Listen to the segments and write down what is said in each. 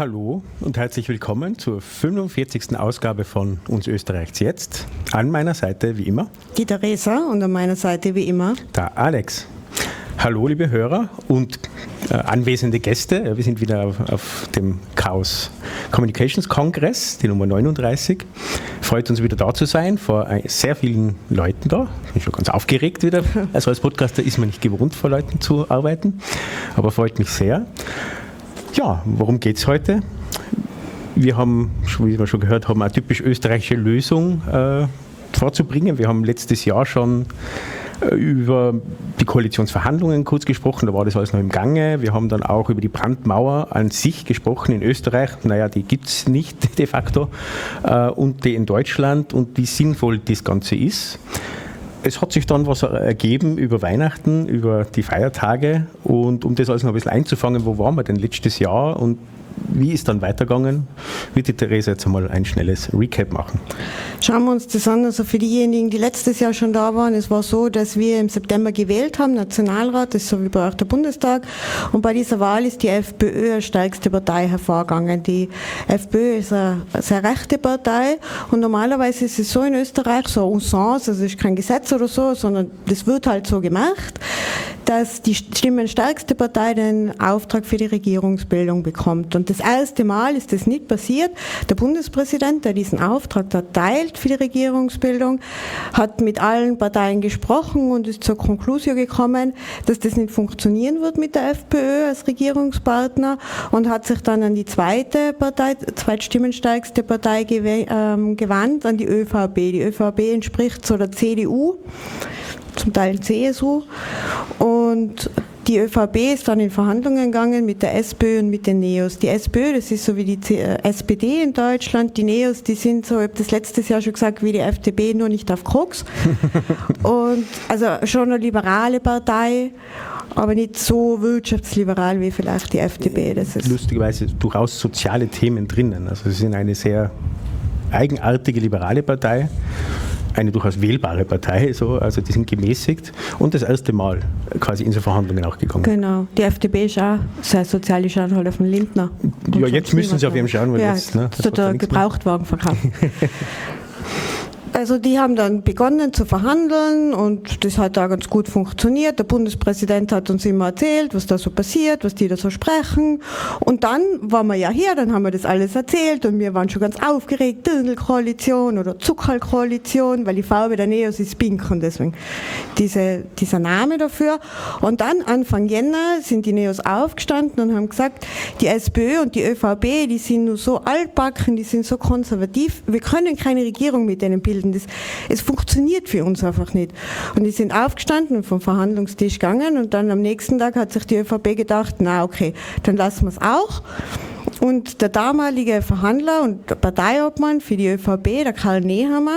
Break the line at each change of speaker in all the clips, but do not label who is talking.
Hallo und herzlich willkommen zur 45. Ausgabe von Uns Österreichs jetzt. An meiner Seite wie immer
die Theresa und an meiner Seite wie immer
der Alex. Hallo liebe Hörer und anwesende Gäste. Wir sind wieder auf dem Chaos Communications Kongress, die Nummer 39. Freut uns wieder da zu sein, vor sehr vielen Leuten da. Ich bin schon ganz aufgeregt wieder. Also als Podcaster ist man nicht gewohnt, vor Leuten zu arbeiten, aber freut mich sehr. Ja, worum geht es heute? Wir haben, wie wir schon gehört haben, eine typisch österreichische Lösung vorzubringen. Wir haben letztes Jahr schon über die Koalitionsverhandlungen kurz gesprochen, da war das alles noch im Gange. Wir haben dann auch über die Brandmauer an sich gesprochen in Österreich. Naja, die gibt es nicht de facto. Und die in Deutschland und wie sinnvoll das Ganze ist. Es hat sich dann was ergeben über Weihnachten, über die Feiertage und um das alles noch ein bisschen einzufangen, wo waren wir denn letztes Jahr und wie ist dann weitergegangen, wird die Theresa jetzt einmal ein schnelles Recap machen.
Schauen wir uns das an, also für diejenigen, die letztes Jahr schon da waren, es war so, dass wir im September gewählt haben, Nationalrat, das ist so wie bei auch der Bundestag, und bei dieser Wahl ist die FPÖ als stärkste Partei hervorgegangen. Die FPÖ ist eine sehr rechte Partei und normalerweise ist es so in Österreich, so eine Usance, also es ist kein Gesetz oder so, sondern das wird halt so gemacht, dass die stimmenstärkste Partei den Auftrag für die Regierungsbildung bekommt. Und das erste Mal ist das nicht passiert. Der Bundespräsident, der diesen Auftrag erteilt für die Regierungsbildung, hat mit allen Parteien gesprochen und ist zur Konklusion gekommen, dass das nicht funktionieren wird mit der FPÖ als Regierungspartner und hat sich dann an die zweitstimmenstärkste Partei gewandt, an die ÖVP. Die ÖVP entspricht so der CDU, zum Teil CSU, und die ÖVP ist dann in Verhandlungen gegangen mit der SPÖ und mit den NEOS. Die SPÖ, das ist so wie die SPD in Deutschland, die NEOS, die sind so, ich habe das letztes Jahr schon gesagt, wie die FDP, nur nicht auf Koks. Und also schon eine liberale Partei, aber nicht so wirtschaftsliberal wie vielleicht die FDP. Das ist
lustigerweise durchaus soziale Themen drinnen. Also sie sind eine sehr eigenartige liberale Partei. Eine durchaus wählbare Partei, so, also die sind gemäßigt und das erste Mal quasi in so Verhandlungen auch gekommen.
Genau, die FDP ist auch sehr sozial, die schauen halt auf den Lindner.
Ja, jetzt müssen sie auf ihn schauen, weil
ja,
jetzt... Ne,
das der Gebrauchtwagen verkaufen. Also die haben dann begonnen zu verhandeln und das hat auch ganz gut funktioniert. Der Bundespräsident hat uns immer erzählt, was da so passiert, was die da so sprechen. Und dann waren wir ja hier, dann haben wir das alles erzählt und wir waren schon ganz aufgeregt, Dirndl-Koalition oder Zuckerl-Koalition, weil die Farbe der Neos ist pink und deswegen dieser Name dafür. Und dann Anfang Jänner sind die Neos aufgestanden und haben gesagt, die SPÖ und die ÖVP, die sind nur so altbacken, die sind so konservativ, wir können keine Regierung mit denen bilden. Es funktioniert für uns einfach nicht. Und die sind aufgestanden und vom Verhandlungstisch gegangen und dann am nächsten Tag hat sich die ÖVP gedacht, na okay, dann lassen wir es auch. Und der damalige Verhandler und Parteiobmann für die ÖVP, der Karl Nehammer,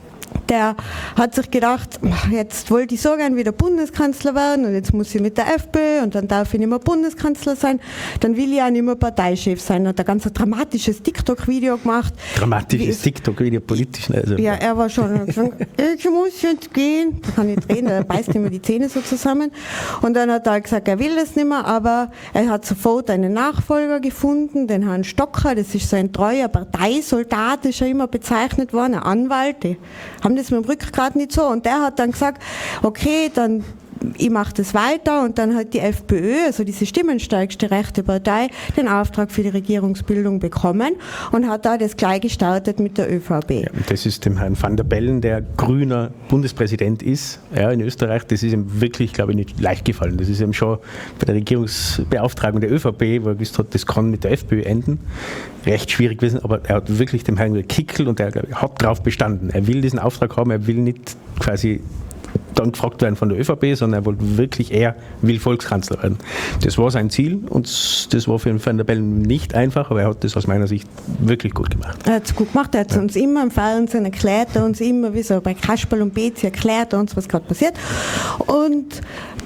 der hat sich gedacht, jetzt wollte ich so gern wieder Bundeskanzler werden und jetzt muss ich mit der FPÖ und dann darf ich nicht mehr Bundeskanzler sein, dann will ich auch nicht mehr Parteichef sein. Er hat ein ganz dramatisches TikTok-Video gemacht.
Dramatisches TikTok-Video, politisch? Also.
Ja, er war schon gesagt, ich muss jetzt gehen. Da kann ich reden, er beißt immer die Zähne so zusammen. Und dann hat er gesagt, er will das nicht mehr, aber er hat sofort einen Nachfolger gefunden, den Herrn Stocker, das ist so ein treuer Parteisoldat, ist ja immer bezeichnet worden, ein Anwalt, die haben das mit dem Rückgrat nicht so. Und der hat dann gesagt, okay, dann ich mache das weiter und dann hat die FPÖ, also diese stimmenstärkste rechte Partei, den Auftrag für die Regierungsbildung bekommen und hat da das gleich gestartet mit der ÖVP.
Ja, das ist dem Herrn Van der Bellen, der grüner Bundespräsident ist, ja, in Österreich, das ist ihm wirklich, glaube ich, nicht leicht gefallen. Das ist ihm schon bei der Regierungsbeauftragung der ÖVP, wo er gewusst hat, das kann mit der FPÖ enden, recht schwierig gewesen, aber er hat wirklich dem Herrn Kickl und er hat darauf bestanden. Er will diesen Auftrag haben, er will nicht quasi dann gefragt werden von der ÖVP, sondern er wollte wirklich, er will Volkskanzler werden. Das war sein Ziel und das war für den Van der Bellen nicht einfach, aber er hat das aus meiner Sicht wirklich gut gemacht.
Er hat es gut gemacht, er hat uns immer im Fernsehen erklärt, er uns immer, wie so bei Kasperl und Bezi erklärt er uns, was gerade passiert. Und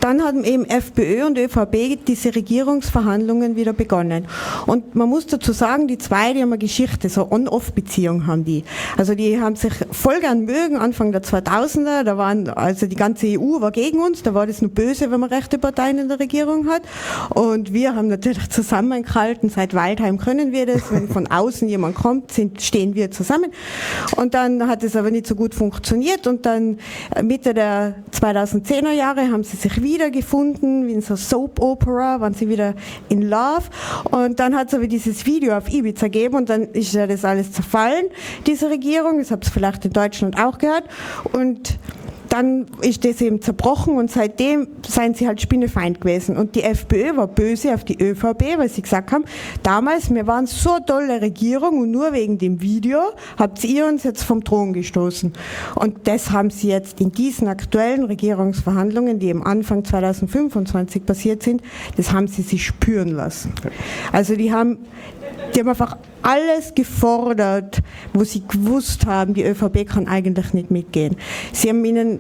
dann haben eben FPÖ und ÖVP diese Regierungsverhandlungen wieder begonnen. Und man muss dazu sagen, die zwei, die haben eine Geschichte, so On-Off-Beziehung haben die. Also die haben sich voll gern mögen, Anfang der 2000er, da waren, also die ganze EU war gegen uns, da war das nur böse, wenn man rechte Parteien in der Regierung hat. Und wir haben natürlich zusammengehalten, seit Waldheim können wir das, wenn von außen jemand kommt, stehen wir zusammen. Und dann hat es aber nicht so gut funktioniert und dann Mitte der 2010er Jahre haben sie sich wiedergefunden, wie in so Soap Opera, waren sie wieder in Love und dann hat es aber dieses Video auf Ibiza gegeben und dann ist ja das alles zerfallen, diese Regierung, das habt ihr vielleicht in Deutschland auch gehört und dann ist das eben zerbrochen und seitdem seien sie halt Spinnefeind gewesen. Und die FPÖ war böse auf die ÖVP, weil sie gesagt haben, damals, wir waren so eine tolle Regierung und nur wegen dem Video habt ihr uns jetzt vom Thron gestoßen. Und das haben sie jetzt in diesen aktuellen Regierungsverhandlungen, die am Anfang 2025 passiert sind, das haben sie sich spüren lassen. Also die haben einfach alles gefordert, wo sie gewusst haben, die ÖVP kann eigentlich nicht mitgehen. Sie haben ihnen,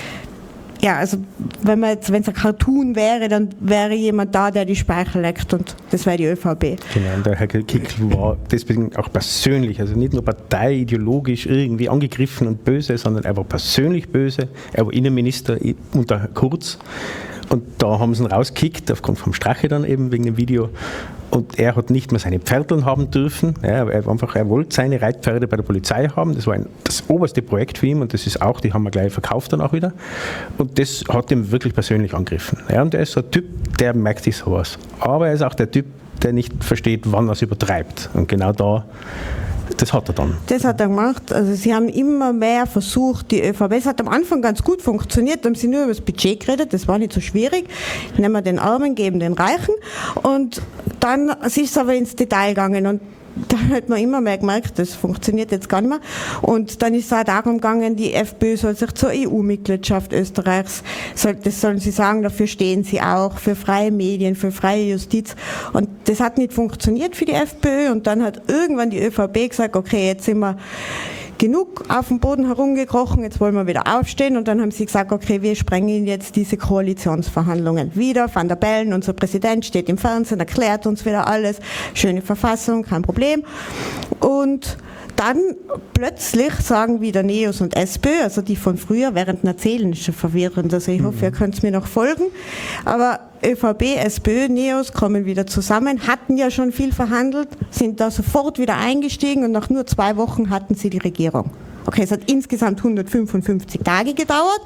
ja, also wenn es ein Cartoon wäre, dann wäre jemand da, der die Speicher leckt und das wäre die ÖVP.
Genau, und der Herr Kickl war deswegen auch persönlich, also nicht nur parteiideologisch irgendwie angegriffen und böse, sondern er war persönlich böse. Er war Innenminister unter Kurz. Und da haben sie ihn rausgekickt, aufgrund vom Strache dann eben wegen dem Video. Und er hat nicht mehr seine Pferdeln haben dürfen. Ja, er wollte seine Reitpferde bei der Polizei haben. Das war das oberste Projekt für ihn und das ist auch, die haben wir gleich verkauft dann auch wieder. Und das hat ihm wirklich persönlich angegriffen. Ja, und er ist so ein Typ, der merkt sich sowas. Aber er ist auch der Typ, der nicht versteht, wann er es übertreibt. Und genau da, das hat er dann. Das hat er gemacht.
Also sie haben immer mehr versucht, die ÖVP, es hat am Anfang ganz gut funktioniert, da haben sie nur über das Budget geredet, das war nicht so schwierig. Nehmen wir den Armen, geben den Reichen. Und dann ist es aber ins Detail gegangen und da hat man immer mehr gemerkt, das funktioniert jetzt gar nicht mehr. Und dann ist es auch darum gegangen, die FPÖ soll sich zur EU-Mitgliedschaft Österreichs, das sollen sie sagen, dafür stehen sie auch, für freie Medien, für freie Justiz. Und das hat nicht funktioniert für die FPÖ und dann hat irgendwann die ÖVP gesagt, okay, jetzt sind wir genug auf dem Boden herumgekrochen, jetzt wollen wir wieder aufstehen und dann haben sie gesagt, okay, wir sprengen jetzt diese Koalitionsverhandlungen wieder. Van der Bellen, unser Präsident, steht im Fernsehen, erklärt uns wieder alles, schöne Verfassung, kein Problem. Und dann plötzlich sagen wieder NEOS und SPÖ, also die von früher, während erzählen ist schon verwirrend, also ich hoffe, ihr könnt es mir noch folgen, aber ÖVP, SPÖ, NEOS kommen wieder zusammen, hatten ja schon viel verhandelt, sind da sofort wieder eingestiegen und nach nur 2 Wochen hatten sie die Regierung. Okay, es hat insgesamt 155 Tage gedauert,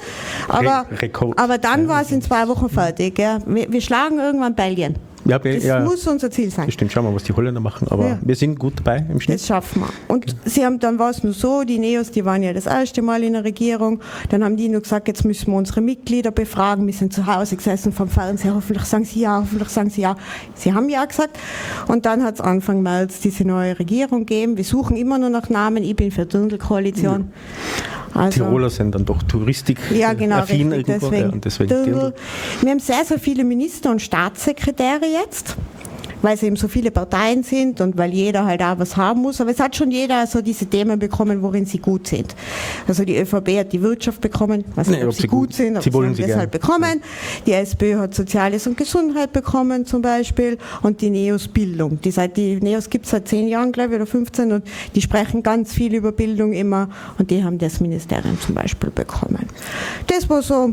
aber dann war es in 2 Wochen fertig. Ja. Wir schlagen irgendwann Belgien.
Ja,
das muss unser Ziel sein.
Stimmt, schauen wir mal, was die Holländer machen, aber wir sind gut dabei im Schnitt.
Das schaffen wir. Und dann war es nur so, die NEOS, die waren ja das erste Mal in der Regierung, dann haben die nur gesagt, jetzt müssen wir unsere Mitglieder befragen, wir sind zu Hause gesessen vom Fernseher, hoffentlich sagen sie ja, hoffentlich sagen sie ja. Sie haben ja gesagt und dann hat es Anfang März diese neue Regierung gegeben, wir suchen immer nur nach Namen, ich bin für Dirndl-Koalition.
Also, Tiroler sind dann doch touristik-affin irgendwo.
Deswegen Dirndl. Wir haben sehr, sehr viele Minister und Staatssekretäre jetzt, weil es eben so viele Parteien sind und weil jeder halt auch was haben muss. Aber es hat schon jeder so diese Themen bekommen, worin sie gut sind. Also die ÖVP hat die Wirtschaft bekommen, was nicht, ob sie gut sind, aber sie haben das halt bekommen. Die SPÖ hat Soziales und Gesundheit bekommen zum Beispiel und die NEOS Bildung. Die NEOS gibt es seit 10 Jahren, glaube ich, oder 15 und die sprechen ganz viel über Bildung immer und die haben das Ministerium zum Beispiel bekommen. Das war so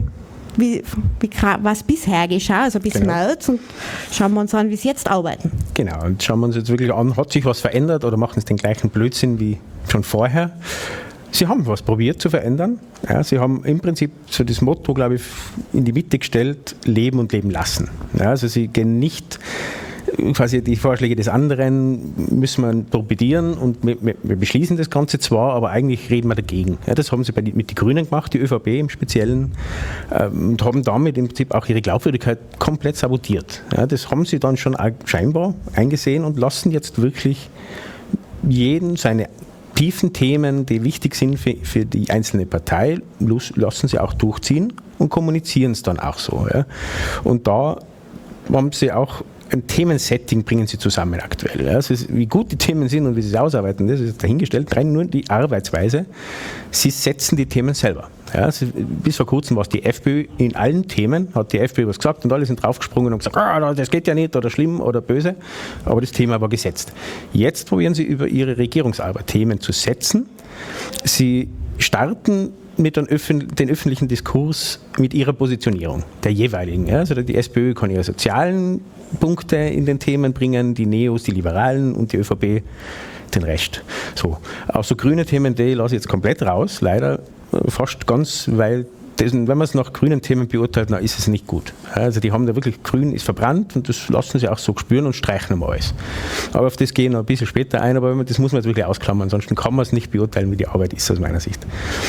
was bisher geschah, also bis März und schauen wir uns an, wie sie jetzt arbeiten.
Genau, und schauen wir uns jetzt wirklich an, hat sich was verändert oder machen sie den gleichen Blödsinn wie schon vorher? Sie haben was probiert zu verändern. Ja, sie haben im Prinzip so das Motto, glaube ich, in die Mitte gestellt, leben und leben lassen. Ja, also sie gehen nicht quasi die Vorschläge des anderen müssen wir torpedieren und wir beschließen das Ganze zwar, aber eigentlich reden wir dagegen. Ja, das haben sie mit den Grünen gemacht, die ÖVP im Speziellen, und haben damit im Prinzip auch ihre Glaubwürdigkeit komplett sabotiert. Ja, das haben sie dann schon scheinbar eingesehen und lassen jetzt wirklich jeden seine tiefen Themen, die wichtig sind für die einzelne Partei, lassen sie auch durchziehen und kommunizieren es dann auch so. Ja. Und da haben sie auch ein Themensetting bringen sie zusammen aktuell. Ja. Also wie gut die Themen sind und wie sie es ausarbeiten, das ist dahingestellt. Rein nur die Arbeitsweise. Sie setzen die Themen selber. Ja, bis vor kurzem war es die FPÖ in allen Themen, hat die FPÖ was gesagt und alle sind draufgesprungen und gesagt, das geht ja nicht oder schlimm oder böse, aber das Thema war gesetzt. Jetzt probieren sie über ihre Regierungsarbeit Themen zu setzen. Sie starten mit den öffentlichen Diskurs mit ihrer Positionierung, der jeweiligen. Ja. Also die SPÖ kann ihre sozialen Punkte in den Themen bringen, die Neos, die Liberalen und die ÖVP den Rest. So. Auch so grüne Themen, die lasse ich jetzt komplett raus, leider fast ganz, weil wenn man es nach grünen Themen beurteilt, dann ist es nicht gut. Also die haben da wirklich, grün ist verbrannt und das lassen sie auch so spüren und streichen mal alles. Aber auf das gehen wir ein bisschen später ein, aber das muss man jetzt wirklich ausklammern, ansonsten kann man es nicht beurteilen, wie die Arbeit ist aus meiner Sicht.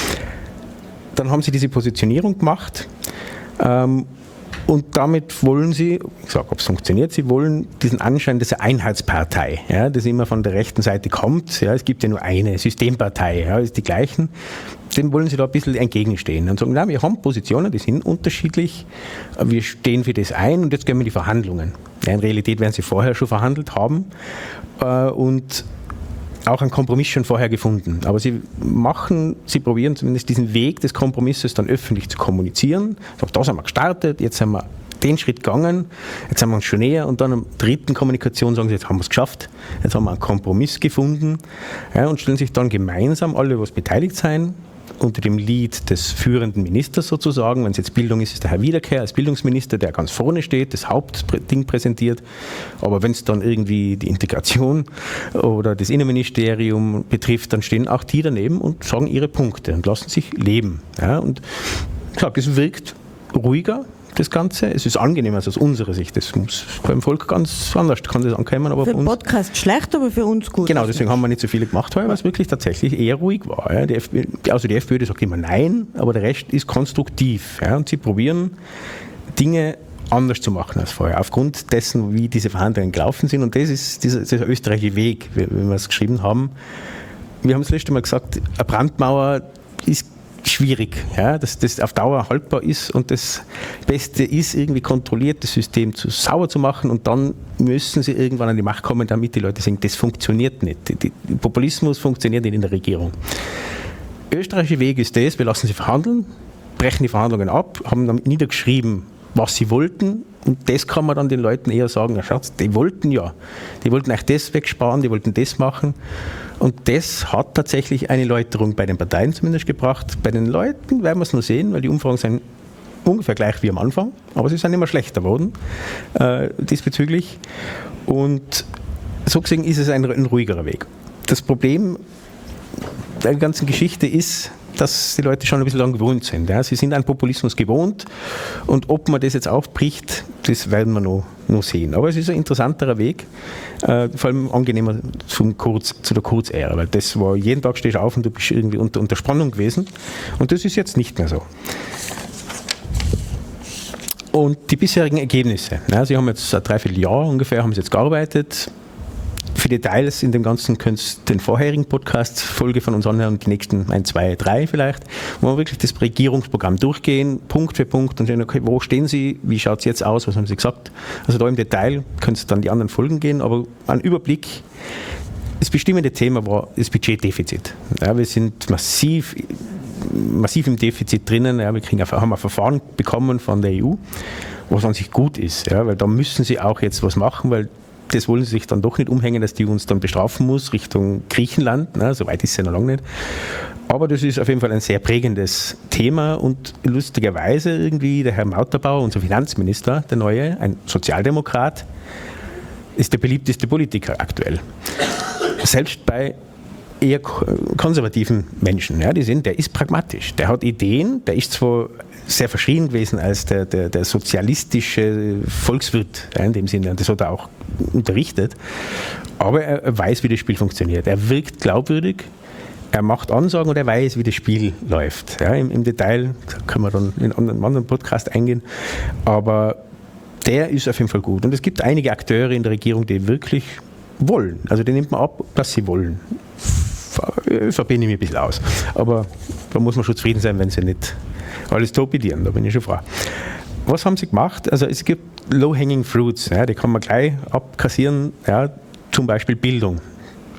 Dann haben sie diese Positionierung gemacht und damit wollen sie, ich sage, ob es funktioniert, sie wollen diesen Anschein dieser Einheitspartei, ja, das immer von der rechten Seite kommt. Ja, es gibt ja nur eine Systempartei, ja, ist die gleichen. Dem wollen sie da ein bisschen entgegenstehen und sagen, na, wir haben Positionen, die sind unterschiedlich, wir stehen für das ein und jetzt gehen wir in die Verhandlungen. Ja, in Realität werden sie vorher schon verhandelt haben und auch einen Kompromiss schon vorher gefunden. Aber sie probieren zumindest diesen Weg des Kompromisses dann öffentlich zu kommunizieren. Da sind wir gestartet, jetzt sind wir den Schritt gegangen, jetzt sind wir uns schon näher und dann am dritten Kommunikation sagen sie, jetzt haben wir es geschafft, jetzt haben wir einen Kompromiss gefunden, ja, und stellen sich dann gemeinsam alle, was beteiligt sein, unter dem Lied des führenden Ministers sozusagen. Wenn es jetzt Bildung ist, ist der Herr Wiederkehr als Bildungsminister, der ganz vorne steht, das Hauptding präsentiert. Aber wenn es dann irgendwie die Integration oder das Innenministerium betrifft, dann stehen auch die daneben und sagen ihre Punkte und lassen sich leben. Ja, und ich sage, es wirkt ruhiger, das Ganze. Es ist angenehmer aus unserer Sicht. Das muss beim Volk ganz anders, kann das ankommen. Aber
für den Podcast schlecht, aber für uns gut.
Genau, deswegen haben wir nicht so viele gemacht, weil es wirklich tatsächlich eher ruhig war. Ja. Die FPÖ, die sagt immer nein, aber der Rest ist konstruktiv. Ja. Und sie probieren, Dinge anders zu machen als vorher, aufgrund dessen, wie diese Verhandlungen gelaufen sind. Und das ist dieser österreichische Weg, wie wir es geschrieben haben. Wir haben das letzte Mal gesagt, eine Brandmauer ist schwierig, ja, dass das auf Dauer haltbar ist und das Beste ist, irgendwie kontrolliert das System sauber zu machen und dann müssen sie irgendwann an die Macht kommen, damit die Leute sagen, das funktioniert nicht. Populismus funktioniert nicht in der Regierung. Der österreichische Weg ist das, wir lassen sie verhandeln, brechen die Verhandlungen ab, haben dann niedergeschrieben, was sie wollten und das kann man dann den Leuten eher sagen, ja Schatz, die wollten eigentlich das wegsparen, die wollten das machen. Und das hat tatsächlich eine Läuterung bei den Parteien zumindest gebracht. Bei den Leuten werden wir es nur sehen, weil die Umfragen sind ungefähr gleich wie am Anfang, aber sie sind immer schlechter geworden diesbezüglich. Und so gesehen ist es ein ruhigerer Weg. Das Problem der ganzen Geschichte ist, dass die Leute schon ein bisschen daran gewohnt sind. Ja. Sie sind an Populismus gewohnt und ob man das jetzt aufbricht, das werden wir noch sehen. Aber es ist ein interessanterer Weg, vor allem angenehmer zu der Kurz-Ära, weil das war, jeden Tag stehst du auf und du bist irgendwie unter Spannung gewesen und das ist jetzt nicht mehr so. Und die bisherigen Ergebnisse, ja, sie haben jetzt ein Dreivierteljahr ungefähr, haben sie jetzt gearbeitet. Für Details in dem Ganzen könnt ihr den vorherigen Podcast-Folge von uns anhören, die nächsten 1, 2, 3 vielleicht, wo wir wirklich das Regierungsprogramm durchgehen, Punkt für Punkt und sehen, okay, wo stehen Sie, wie schaut es jetzt aus, was haben Sie gesagt. Also da im Detail könnt ihr dann die anderen Folgen gehen, aber ein Überblick. Das bestimmende Thema war das Budgetdefizit. Ja, wir sind massiv im Defizit drinnen. Ja, wir haben ein Verfahren bekommen von der EU, was an sich gut ist, ja, weil da müssen sie auch jetzt was machen, weil das wollen sie sich dann doch nicht umhängen, dass die uns dann bestrafen muss Richtung Griechenland. Ne? So weit ist es ja noch lange nicht. Aber das ist auf jeden Fall ein sehr prägendes Thema und lustigerweise irgendwie der Herr Mauterbauer, unser Finanzminister, der neue, ein Sozialdemokrat, ist der beliebteste Politiker aktuell. Selbst bei eher konservativen Menschen, ja, der ist pragmatisch, der hat Ideen, der ist zwar sehr verschrien gewesen als der sozialistische Volkswirt, ja, in dem Sinne, und das hat er auch unterrichtet, aber er weiß, wie das Spiel funktioniert. Er wirkt glaubwürdig, er macht Ansagen und er weiß, wie das Spiel läuft. Ja, im Detail können wir dann in einem anderen Podcast eingehen, aber der ist auf jeden Fall gut. Und es gibt einige Akteure in der Regierung, die wirklich wollen. Also die nimmt man ab, dass sie wollen. Verbinde ich mich ein bisschen aus. Aber da muss man schon zufrieden sein, wenn sie nicht alles torpedieren. Da bin ich schon froh. Was haben sie gemacht? Also es gibt Low-Hanging Fruits, ja, die kann man gleich abkassieren. Ja, zum Beispiel Bildung.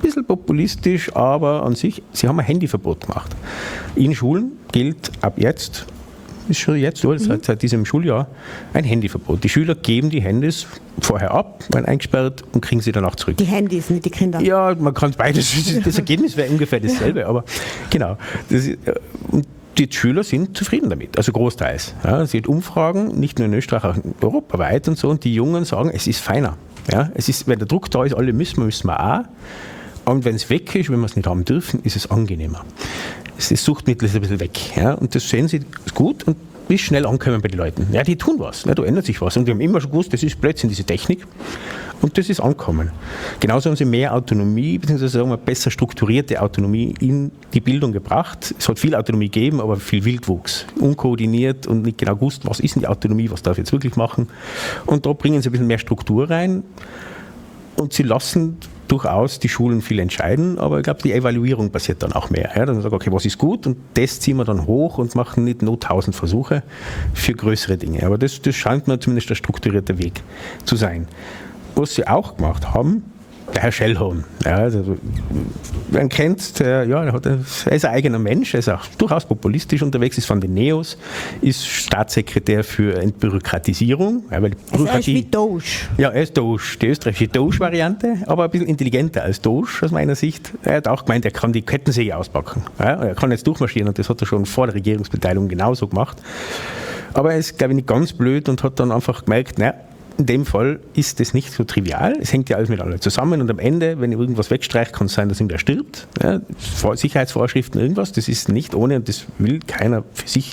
bisschen populistisch, aber an sich, sie haben ein Handyverbot gemacht. In Schulen gilt ab jetzt, ist schon jetzt so, seit diesem Schuljahr, ein Handyverbot. Die Schüler geben die Handys vorher ab, werden eingesperrt und kriegen sie danach zurück.
Die Handys, nicht die Kinder.
Ja, man kann beides. Das Ergebnis wäre ungefähr dasselbe, aber genau. Und die Schüler sind zufrieden damit, also großteils. Ja, es gibt Umfragen, nicht nur in Österreich, auch europaweit und so, und die Jungen sagen, es ist feiner. Ja, es ist, wenn der Druck da ist, alle müssen wir auch. Und wenn es weg ist, wenn wir es nicht haben dürfen, ist es angenehmer. Das Suchtmittel ist ein bisschen weg. Ja, und das sehen sie gut und ist schnell ankommen bei den Leuten. Ja, die tun was, ja, da ändert sich was. Und die haben immer schon gewusst, das ist plötzlich diese Technik und das ist ankommen. Genauso haben sie mehr Autonomie, beziehungsweise sagen wir, besser strukturierte Autonomie in die Bildung gebracht. Es hat viel Autonomie gegeben, aber viel Wildwuchs. Unkoordiniert und nicht genau gewusst, was ist denn die Autonomie, was darf ich jetzt wirklich machen. Und da bringen sie ein bisschen mehr Struktur rein und sie lassen durchaus die Schulen viel entscheiden, aber ich glaube, die Evaluierung passiert dann auch mehr. Ja, dann sagen, okay, was ist gut und das ziehen wir dann hoch und machen nicht nur 1000 Versuche für größere Dinge. Aber das scheint mir zumindest der strukturierte Weg zu sein. Was sie auch gemacht haben, der Herr Schellhorn, ja, also, man kennt, er ist ein eigener Mensch, er ist auch durchaus populistisch unterwegs, ist von den Neos, ist Staatssekretär für Entbürokratisierung. Ja, weil die
also er ist wie Doge.
Ja, er ist Doge, die österreichische Doge-Variante, aber ein bisschen intelligenter als Doge aus meiner Sicht. Er hat auch gemeint, er kann die Kettensäge auspacken. Ja, er kann jetzt durchmarschieren und das hat er schon vor der Regierungsbeteiligung genauso gemacht. Aber er ist, glaube ich, nicht ganz blöd und hat dann einfach gemerkt, in dem Fall ist das nicht so trivial. Es hängt ja alles miteinander zusammen und am Ende, wenn ihr irgendwas wegstreicht, kann es sein, dass irgendwer stirbt. Ja, Sicherheitsvorschriften, irgendwas, das ist nicht ohne und das will keiner für sich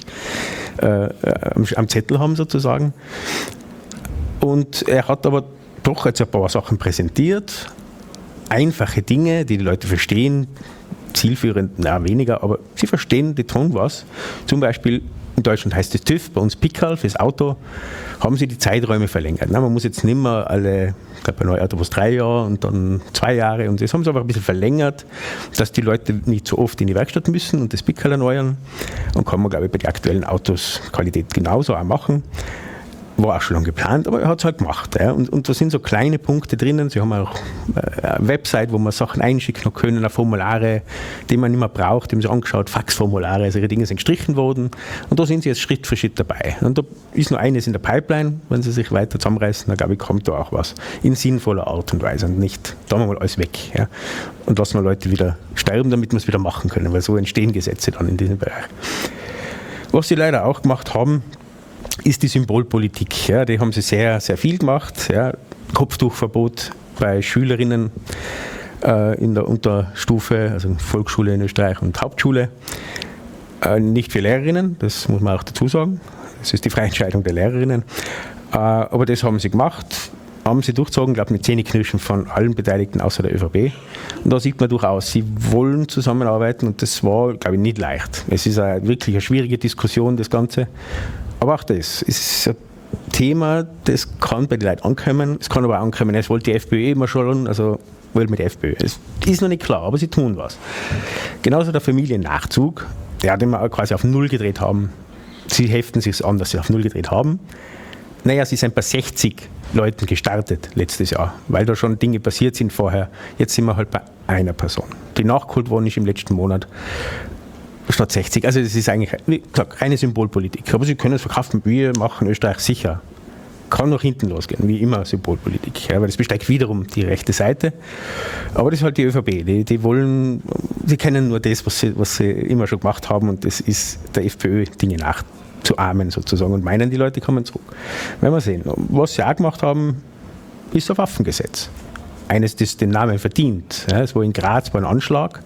am Zettel haben sozusagen. Und er hat aber doch jetzt ein paar Sachen präsentiert, einfache Dinge, die Leute verstehen, zielführend, weniger, aber sie verstehen, die tun was. Zum Beispiel in Deutschland heißt es TÜV, bei uns Pickerl fürs Auto, haben sie die Zeiträume verlängert. Man muss jetzt nicht mehr alle, ich glaube bei Neuautos 3 Jahre und dann 2 Jahre und das haben sie aber ein bisschen verlängert, dass die Leute nicht so oft in die Werkstatt müssen und das Pickerl erneuern und kann man, glaube ich, bei den aktuellen Autos Qualität genauso auch machen. War auch schon lange geplant, aber er hat es halt gemacht. Ja. Und da sind so kleine Punkte drinnen. Sie haben auch eine Website, wo man Sachen einschicken können, Formulare, die man nicht mehr braucht. Die haben sie angeschaut, Faxformulare, also ihre Dinge sind gestrichen worden. Und da sind sie jetzt Schritt für Schritt dabei. Und da ist noch eines in der Pipeline. Wenn sie sich weiter zusammenreißen, dann glaube ich, kommt da auch was in sinnvoller Art und Weise und nicht, da machen wir mal alles weg. Ja. Und lassen wir Leute wieder sterben, damit wir es wieder machen können, weil so entstehen Gesetze dann in diesem Bereich. Was sie leider auch gemacht haben, ist die Symbolpolitik. Ja, die haben sie sehr, sehr viel gemacht. Ja. Kopftuchverbot bei Schülerinnen in der Unterstufe, also Volksschule in Österreich und Hauptschule. Nicht für Lehrerinnen, das muss man auch dazu sagen. Das ist die freie Entscheidung der Lehrerinnen. Aber das haben sie gemacht, haben sie durchgezogen, glaube ich, mit Zähneknirschen von allen Beteiligten außer der ÖVP. Und da sieht man durchaus, sie wollen zusammenarbeiten und das war, glaube ich, nicht leicht. Es ist wirklich eine schwierige Diskussion, das Ganze. Aber auch das ist ein Thema, das kann bei den Leuten ankommen. Es kann aber auch ankommen, es wollte die FPÖ immer schon, also will mit der FPÖ. Es ist noch nicht klar, aber sie tun was. Genauso der Familiennachzug, den wir quasi auf Null gedreht haben. Sie heften sich an, dass sie auf Null gedreht haben. Sie sind bei 60 Leuten gestartet letztes Jahr, weil da schon Dinge passiert sind vorher. Jetzt sind wir halt bei einer Person, die nachgeholt worden ist im letzten Monat. Statt 60. Also das ist eigentlich, wie gesagt, reine Symbolpolitik. Aber sie können es verkaufen, wir machen Österreich sicher. Kann nach hinten losgehen, wie immer Symbolpolitik. Ja, weil das besteigt wiederum die rechte Seite. Aber das ist halt die ÖVP. Die kennen nur das, was sie immer schon gemacht haben und das ist der FPÖ Dinge nachzuahmen sozusagen und meinen, die Leute kommen zurück. Werden wir sehen. Was sie auch gemacht haben, ist ein Waffengesetz. Eines, das den Namen verdient. Ja, es war in Graz ein Anschlag.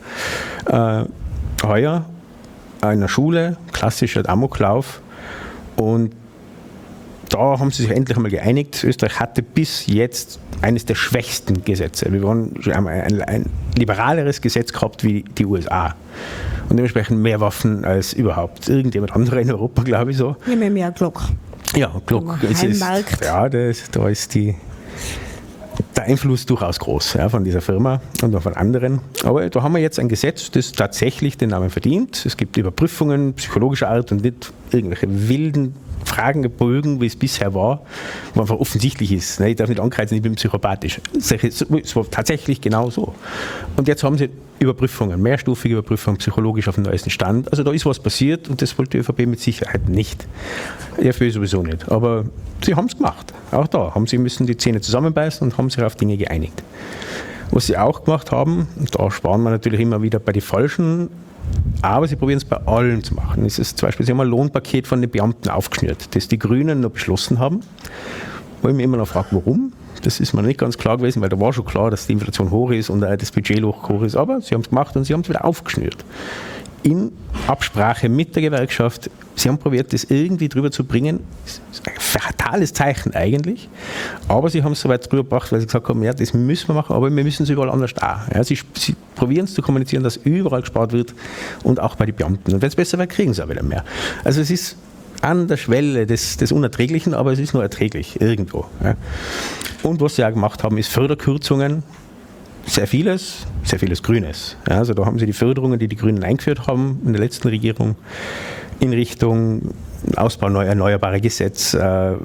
Heuer in einer Schule, klassischer Amoklauf und da haben sie sich endlich einmal geeinigt. Österreich hatte bis jetzt eines der schwächsten Gesetze. Wir haben ein liberaleres Gesetz gehabt wie die USA und dementsprechend mehr Waffen als überhaupt irgendjemand anderer in Europa, glaube ich so.
Ja, mehr Glock.
Ja, Glock. Da ist der Einfluss durchaus groß von dieser Firma und auch von anderen. Aber da haben wir jetzt ein Gesetz, das tatsächlich den Namen verdient. Es gibt Überprüfungen psychologischer Art und nicht irgendwelche wilden Fragenbögen, wie es bisher war, wo einfach offensichtlich ist. Ne? Ich darf nicht ankreuzen, ich bin psychopathisch. Es war tatsächlich genau so. Und jetzt haben sie Überprüfungen, mehrstufige Überprüfungen, psychologisch auf dem neuesten Stand. Also da ist was passiert und das wollte die ÖVP mit Sicherheit nicht. Die FPÖ sowieso nicht. Aber sie haben es gemacht. Auch da müssen die Zähne zusammenbeißen und haben sich auf Dinge geeinigt. Was sie auch gemacht haben, und da sparen wir natürlich immer wieder bei den Falschen, aber sie probieren es bei allen zu machen. Es ist zum Beispiel, sie haben ein Lohnpaket von den Beamten aufgeschnürt, das die Grünen noch beschlossen haben. Wo ich mich immer noch frage, warum? Das ist mir nicht ganz klar gewesen, weil da war schon klar, dass die Inflation hoch ist und auch das Budget hoch ist. Aber sie haben es gemacht und sie haben es wieder aufgeschnürt. In Absprache mit der Gewerkschaft. Sie haben probiert, das irgendwie drüber zu bringen. Das ist ein fatales Zeichen eigentlich. Aber sie haben es so weit drüber gebracht, weil sie gesagt haben, ja, das müssen wir machen, aber wir müssen es überall anders auch. Ja, sie probieren es zu kommunizieren, dass überall gespart wird und auch bei den Beamten. Und wenn es besser wird, kriegen sie auch wieder mehr. Also es ist an der Schwelle des Unerträglichen, aber es ist nur erträglich irgendwo. Ja. Und was sie auch gemacht haben, ist Förderkürzungen. Sehr vieles Grünes. Ja, also da haben sie die Förderungen, die Grünen eingeführt haben in der letzten Regierung, in Richtung Ausbau erneuerbare Gesetz,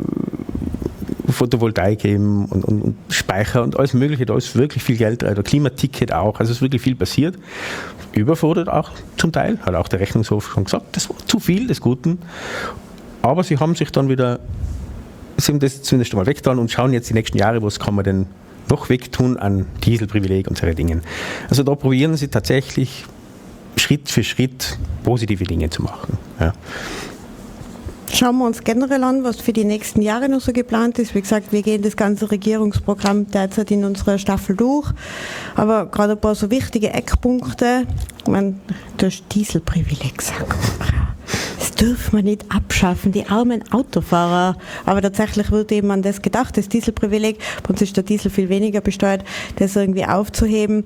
Photovoltaik eben und Speicher und alles Mögliche. Da ist wirklich viel Geld, der Klimaticket auch. Also es ist wirklich viel passiert. Überfordert auch zum Teil, hat auch der Rechnungshof schon gesagt, das war zu viel des Guten. Aber sie haben sich dann wieder, sie haben das zumindest einmal weggetan und schauen jetzt die nächsten Jahre, was kann man denn noch wegtun an Dieselprivileg und solche Dinge. Also da probieren sie tatsächlich Schritt für Schritt positive Dinge zu machen. Ja.
Schauen wir uns generell an, was für die nächsten Jahre noch so geplant ist. Wie gesagt, wir gehen das ganze Regierungsprogramm derzeit in unserer Staffel durch. Aber gerade ein paar so wichtige Eckpunkte. Ich meine, das Dieselprivileg, sagt man. Das dürfen wir nicht abschaffen, die armen Autofahrer. Aber tatsächlich wird eben an das gedacht, das Dieselprivileg, bei uns ist der Diesel viel weniger besteuert, das irgendwie aufzuheben.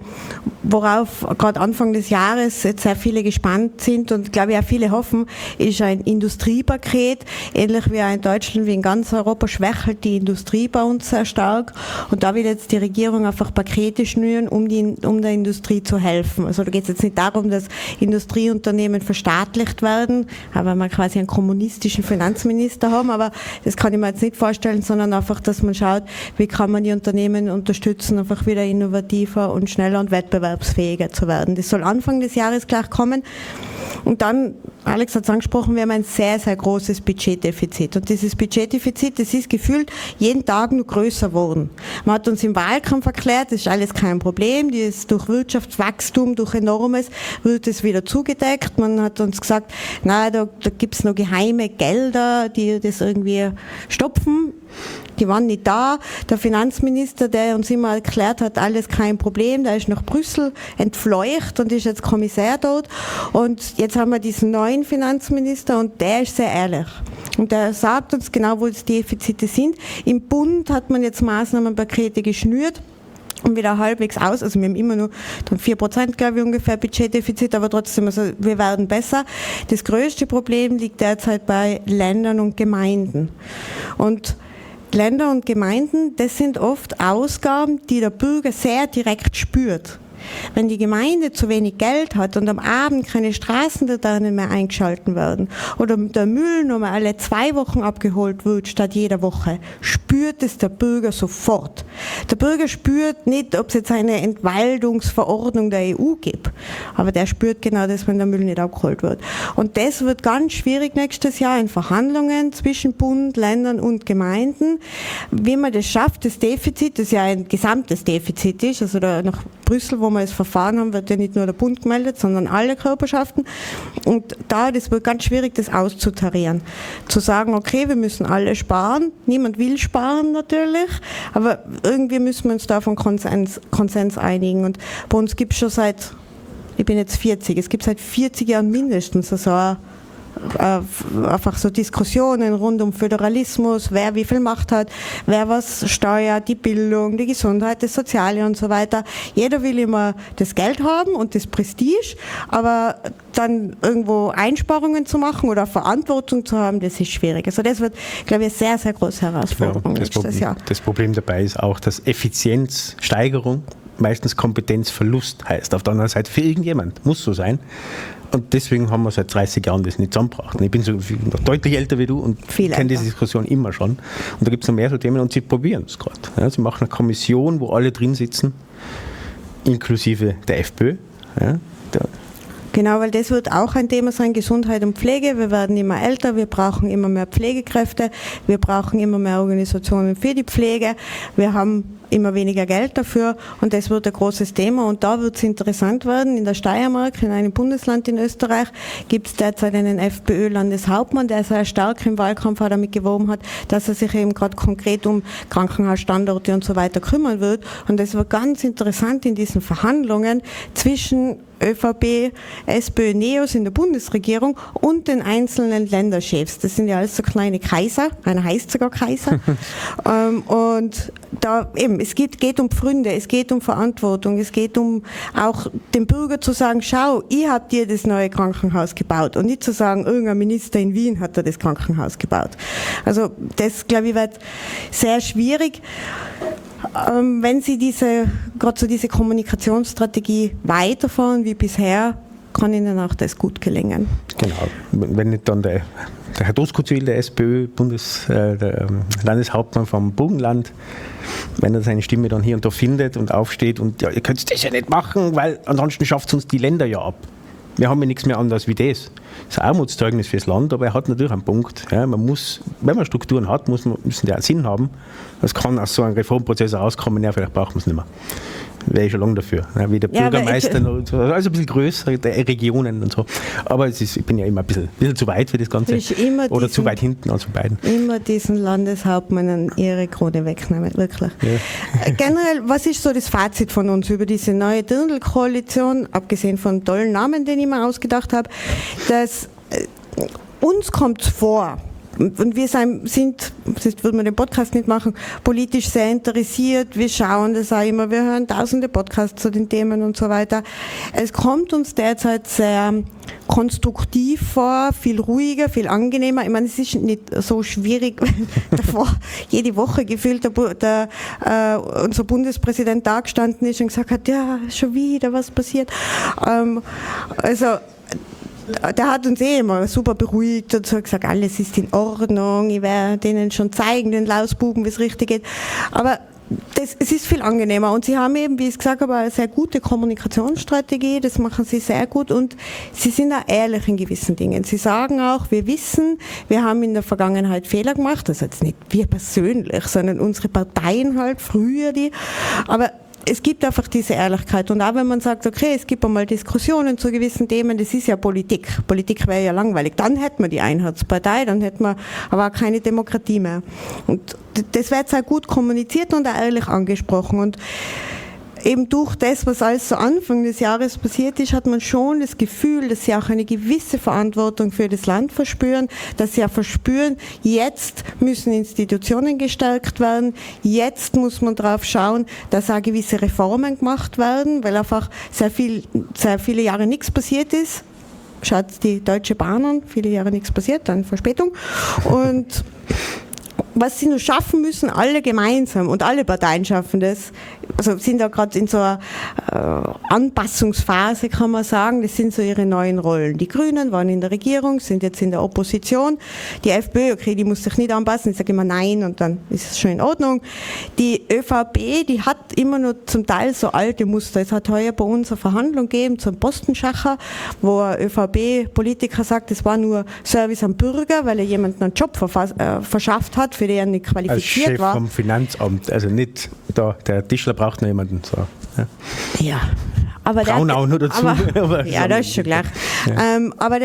Worauf gerade Anfang des Jahres jetzt sehr viele gespannt sind und glaube ich auch viele hoffen, ist ein Industriepaket. Ähnlich wie auch in Deutschland, wie in ganz Europa, schwächelt die Industrie bei uns sehr stark. Und da will jetzt die Regierung einfach Pakete schnüren, um der Industrie zu helfen. Also da geht es jetzt nicht darum, dass Industrieunternehmen verstaatlicht werden, aber man quasi einen kommunistischen Finanzminister haben, aber das kann ich mir jetzt nicht vorstellen, sondern einfach, dass man schaut, wie kann man die Unternehmen unterstützen, einfach wieder innovativer und schneller und wettbewerbsfähiger zu werden. Das soll Anfang des Jahres gleich kommen. Und dann, Alex hat es angesprochen, wir haben ein sehr, sehr großes Budgetdefizit. Und dieses Budgetdefizit, das ist gefühlt jeden Tag nur größer geworden. Man hat uns im Wahlkampf erklärt, das ist alles kein Problem, durch Wirtschaftswachstum, durch Enormes wird es wieder zugedeckt. Man hat uns gesagt, na, da gibt es noch geheime Gelder, die das irgendwie stopfen. Die waren nicht da. Der Finanzminister, der uns immer erklärt hat, alles kein Problem, der ist nach Brüssel entfleucht und ist jetzt Kommissär dort. Und jetzt haben wir diesen neuen Finanzminister und der ist sehr ehrlich. Und der sagt uns genau, wo die Defizite sind. Im Bund hat man jetzt Maßnahmenpakete geschnürt und wieder halbwegs aus. Also wir haben immer nur dann 4%, glaube ich, ungefähr Budgetdefizit, aber trotzdem, also wir werden besser. Das größte Problem liegt derzeit bei Ländern und Gemeinden. Und Länder und Gemeinden, das sind oft Ausgaben, die der Bürger sehr direkt spürt. Wenn die Gemeinde zu wenig Geld hat und am Abend keine Straßenlaternen mehr eingeschalten werden oder der Müll nur mal alle 2 Wochen abgeholt wird statt jeder Woche, spürt es der Bürger sofort. Der Bürger spürt nicht, ob es jetzt eine Entwaldungsverordnung der EU gibt, aber der spürt genau das, wenn der Müll nicht abgeholt wird. Und das wird ganz schwierig nächstes Jahr in Verhandlungen zwischen Bund, Ländern und Gemeinden, wie man das schafft, das Defizit, das ja ein gesamtes Defizit ist, also da nach Brüssel, wo wir das Verfahren haben, wird ja nicht nur der Bund gemeldet, sondern alle Körperschaften. Und das wird ganz schwierig, das auszutarieren. Zu sagen, okay, wir müssen alle sparen. Niemand will sparen natürlich, aber irgendwie müssen wir uns da auf einen Konsens einigen. Und bei uns gibt es schon ich bin jetzt 40, es gibt seit 40 Jahren mindestens so einfach so Diskussionen rund um Föderalismus, wer wie viel Macht hat, wer was steuert, die Bildung, die Gesundheit, das Soziale und so weiter. Jeder will immer das Geld haben und das Prestige, aber dann irgendwo Einsparungen zu machen oder Verantwortung zu haben, das ist schwierig. Also das wird, glaube ich, eine sehr, sehr große Herausforderung nächstes Jahr.
Das Problem dabei ist auch, dass Effizienzsteigerung meistens Kompetenzverlust heißt. Auf der anderen Seite für irgendjemand, muss so sein. Und deswegen haben wir seit 30 Jahren das nicht zusammengebracht. Und ich bin so noch deutlich älter wie du und kenne diese Diskussion immer schon. Und da gibt es noch mehr so Themen und sie probieren es gerade. Ja, sie machen eine Kommission, wo alle drin sitzen, inklusive der FPÖ. Ja,
genau, weil das wird auch ein Thema sein, Gesundheit und Pflege. Wir werden immer älter, wir brauchen immer mehr Pflegekräfte, wir brauchen immer mehr Organisationen für die Pflege, wir haben immer weniger Geld dafür und das wird ein großes Thema und da wird es interessant werden. In der Steiermark, in einem Bundesland in Österreich, gibt es derzeit einen FPÖ-Landeshauptmann, der sehr stark im Wahlkampf auch damit geworben hat, dass er sich eben gerade konkret um Krankenhausstandorte und so weiter kümmern wird. Und das wird ganz interessant in diesen Verhandlungen zwischen ÖVP, SPÖ, NEOS in der Bundesregierung und den einzelnen Länderchefs. Das sind ja alles so kleine Kaiser, einer heißt sogar Kaiser. Und da eben, es geht um Pfründe, es geht um Verantwortung, es geht um auch dem Bürger zu sagen, schau, ich hab dir das neue Krankenhaus gebaut und nicht zu sagen, irgendein Minister in Wien hat dir das Krankenhaus gebaut. Also das, glaube ich, wird sehr schwierig. Wenn Sie gerade so diese Kommunikationsstrategie weiterfahren wie bisher, kann Ihnen auch das gut gelingen.
Genau. Wenn nicht dann der Herr Doskozil, der SPÖ, der Landeshauptmann vom Burgenland, wenn er seine Stimme dann hier und da findet und aufsteht und ja, ihr könnt das ja nicht machen, weil ansonsten schafft es uns die Länder ja ab. Wir haben ja nichts mehr anderes wie das. Das ist ein Armutszeugnis fürs Land, aber er hat natürlich einen Punkt. Ja, man muss, wenn man Strukturen hat, müssen die auch Sinn haben. Das kann aus so einem Reformprozess herauskommen, ja, vielleicht braucht man es nicht mehr. Wäre ich schon lange dafür. Ja, wie der Bürgermeister, also ein bisschen größere Regionen und so. Aber ich bin ja immer ein bisschen zu weit für das Ganze. Oder zu weit hinten, also beiden.
Immer diesen Landeshauptmann ihre Krone wegnehmen, wirklich. Ja. Generell, was ist so das Fazit von uns über diese neue Dirndl-Koalition, abgesehen von tollen Namen, den ich mir ausgedacht habe, dass uns kommt vor, und wir sind, das würde man den Podcast nicht machen, politisch sehr interessiert, wir schauen das auch immer, wir hören tausende Podcasts zu den Themen und so weiter. Es kommt uns derzeit sehr konstruktiv vor, viel ruhiger, viel angenehmer. Ich meine, es ist nicht so schwierig, davor jede Woche gefühlt unser Bundespräsident da gestanden ist und gesagt hat, ja, schon wieder was passiert. Also der hat uns immer super beruhigt und so gesagt, alles ist in Ordnung, ich werde denen schon zeigen, den Lausbuben, wie es richtig geht. Aber es ist viel angenehmer und sie haben eben, wie ich gesagt habe, eine sehr gute Kommunikationsstrategie, das machen sie sehr gut und sie sind auch ehrlich in gewissen Dingen. Sie sagen auch, wir wissen, wir haben in der Vergangenheit Fehler gemacht, also jetzt nicht wir persönlich, sondern unsere Parteien halt, früher aber es gibt einfach diese Ehrlichkeit und auch wenn man sagt, okay, es gibt einmal Diskussionen zu gewissen Themen, das ist ja Politik. Politik wäre ja langweilig. Dann hätten wir die Einheitspartei, dann hätten wir aber auch keine Demokratie mehr. Und das wird sehr gut kommuniziert und auch ehrlich angesprochen und eben durch das, was alles so Anfang des Jahres passiert ist, hat man schon das Gefühl, dass sie auch eine gewisse Verantwortung für das Land verspüren, dass sie auch verspüren, jetzt müssen Institutionen gestärkt werden, jetzt muss man darauf schauen, dass auch gewisse Reformen gemacht werden, weil einfach sehr viele Jahre nichts passiert ist. Schaut die Deutsche Bahn an, viele Jahre nichts passiert, dann Verspätung. Und was sie nur schaffen müssen, alle gemeinsam und alle Parteien schaffen das, also sind da gerade in so einer Anpassungsphase, kann man sagen, das sind so ihre neuen Rollen. Die Grünen waren in der Regierung, sind jetzt in der Opposition, die FPÖ, okay, die muss sich nicht anpassen, ich sage immer nein und dann ist es schon in Ordnung. Die ÖVP, die hat immer noch zum Teil so alte Muster. Es hat heuer bei uns eine Verhandlung gegeben zum Postenschacher, wo ein ÖVP-Politiker sagt, es war nur Service am Bürger, weil er jemanden einen Job verschafft hat, für den er nicht qualifiziert war.
Als Chef vom Finanzamt, also nicht da, der Tischler braucht noch jemanden. So.
Ja. Aber
Braunau nur dazu.
Aber, ja, das ist schon klar. Ja.